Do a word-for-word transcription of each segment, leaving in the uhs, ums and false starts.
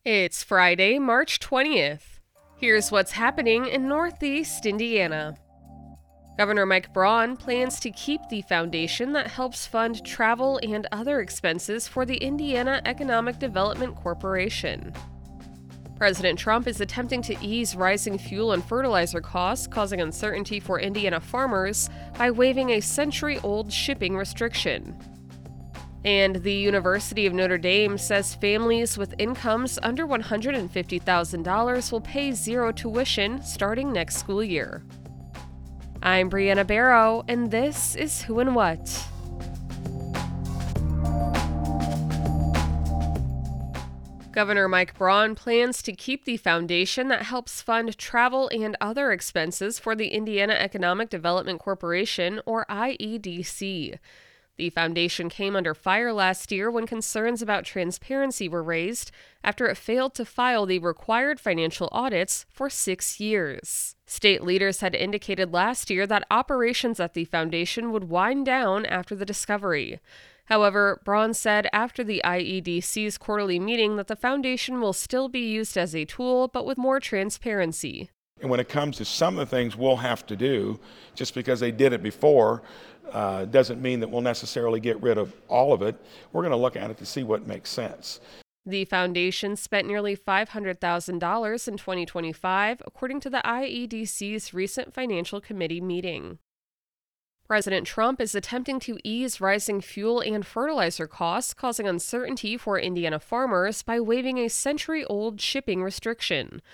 It's Friday, March twentieth. Here's what's happening in Northeast Indiana. Governor Mike Braun plans to keep the foundation that helps fund travel and other expenses for the Indiana Economic Development Corporation. President Trump is attempting to ease rising fuel and fertilizer costs, causing uncertainty for Indiana farmers by waiving a century-old shipping restriction. And the University of Notre Dame says families with incomes under one hundred fifty thousand dollars will pay zero tuition starting next school year. I'm Brianna Barrow, and this is Who and What. Governor Mike Braun plans to keep the foundation that helps fund travel and other expenses for the Indiana Economic Development Corporation, or I E D C. The foundation came under fire last year when concerns about transparency were raised after it failed to file the required financial audits for six years. State leaders had indicated last year that operations at the foundation would wind down after the discovery. However, Braun said after the I E D C's quarterly meeting that the foundation will still be used as a tool, but with more transparency. And when it comes to some of the things we'll have to do, just because they did it before, uh, doesn't mean that we'll necessarily get rid of all of it. We're going to look at it to see what makes sense. The foundation spent nearly five hundred thousand dollars in twenty twenty-five, according to the I E D C's recent financial committee meeting. President Trump is attempting to ease rising fuel and fertilizer costs, causing uncertainty for Indiana farmers by waiving a century-old shipping restriction.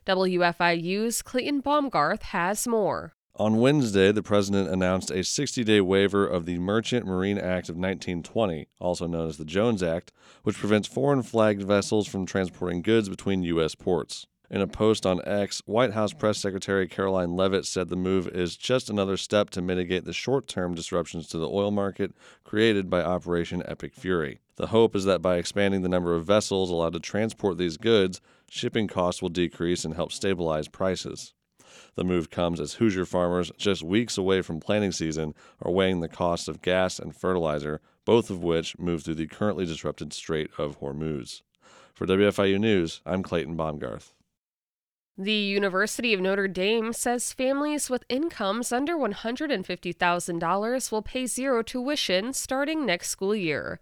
W F I U's Clayton Baumgarth has more. On Wednesday, the president announced a sixty-day waiver of the Merchant Marine Act of nineteen twenty, also known as the Jones Act, which prevents foreign-flagged vessels from transporting goods between U S ports. In a post on X, White House Press Secretary Caroline Leavitt said the move is just another step to mitigate the short-term disruptions to the oil market created by Operation Epic Fury. The hope is that by expanding the number of vessels allowed to transport these goods, shipping costs will decrease and help stabilize prices. The move comes as Hoosier farmers, just weeks away from planting season, are weighing the costs of gas and fertilizer, both of which move through the currently disrupted Strait of Hormuz. For W F I U News, I'm Clayton Baumgarth. The University of Notre Dame says families with incomes under one hundred fifty thousand dollars will pay zero tuition starting next school year.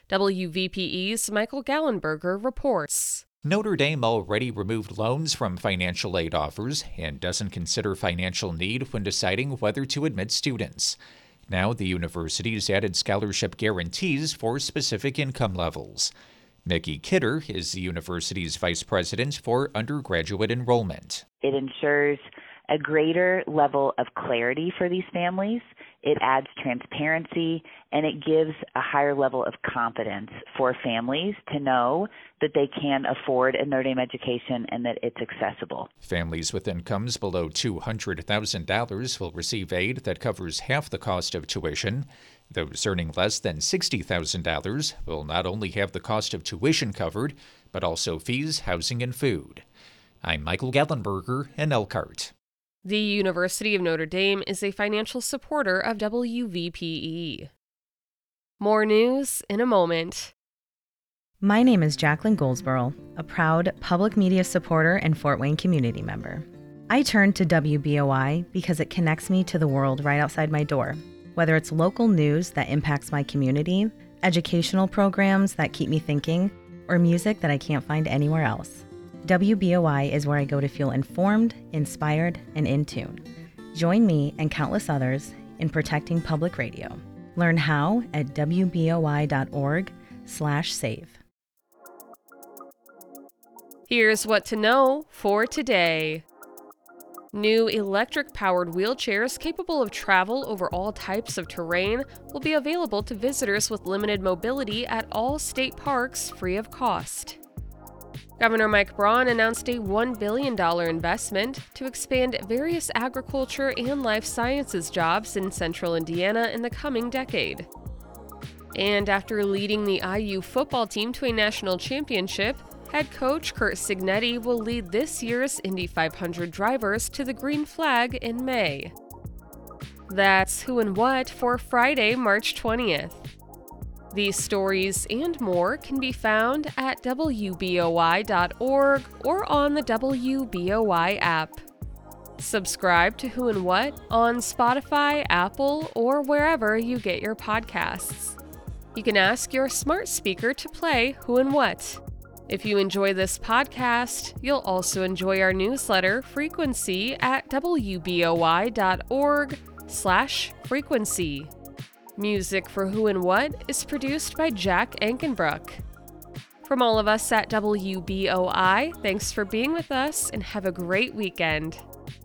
W V P E's Michael Gallenberger reports. Notre Dame already removed loans from financial aid offers and doesn't consider financial need when deciding whether to admit students. Now the university's added scholarship guarantees for specific income levels. Mickey Kidder is the university's vice president for undergraduate enrollment. It ensures a greater level of clarity for these families. It adds transparency, and it gives a higher level of confidence for families to know that they can afford a Notre Dame education and that it's accessible. Families with incomes below two hundred thousand dollars will receive aid that covers half the cost of tuition. Those earning less than sixty thousand dollars will not only have the cost of tuition covered, but also fees, housing, and food. I'm Michael Gallenberger in Elkhart. The University of Notre Dame is a financial supporter of W V P E. More news in a moment. My name is Jacqueline Goldsboro, a proud public media supporter and Fort Wayne community member. I turn to W B O I because it connects me to the world right outside my door. Whether it's local news that impacts my community, educational programs that keep me thinking, or music that I can't find anywhere else. W B O I is where I go to feel informed, inspired, and in tune. Join me and countless others in protecting public radio. Learn how at W B O I dot org slash save. Here's what to know for today. New electric-powered wheelchairs capable of travel over all types of terrain will be available to visitors with limited mobility at all state parks free of cost. Governor Mike Braun announced a one billion dollars investment to expand various agriculture and life sciences jobs in central Indiana in the coming decade. And after leading the I U football team to a national championship, head coach Curt Cignetti will lead this year's Indy five hundred drivers to the green flag in May. That's Who and What for Friday, March twentieth. These stories and more can be found at W B O I dot org or on the W B O I app. Subscribe to Who and What on Spotify, Apple, or wherever you get your podcasts. You can ask your smart speaker to play Who and What. If you enjoy this podcast, you'll also enjoy our newsletter, Frequency, at W B O I dot org slash frequency. Music for Who and What is produced by Jack Ankenbrook. From all of us at W B O I, thanks for being with us and have a great weekend.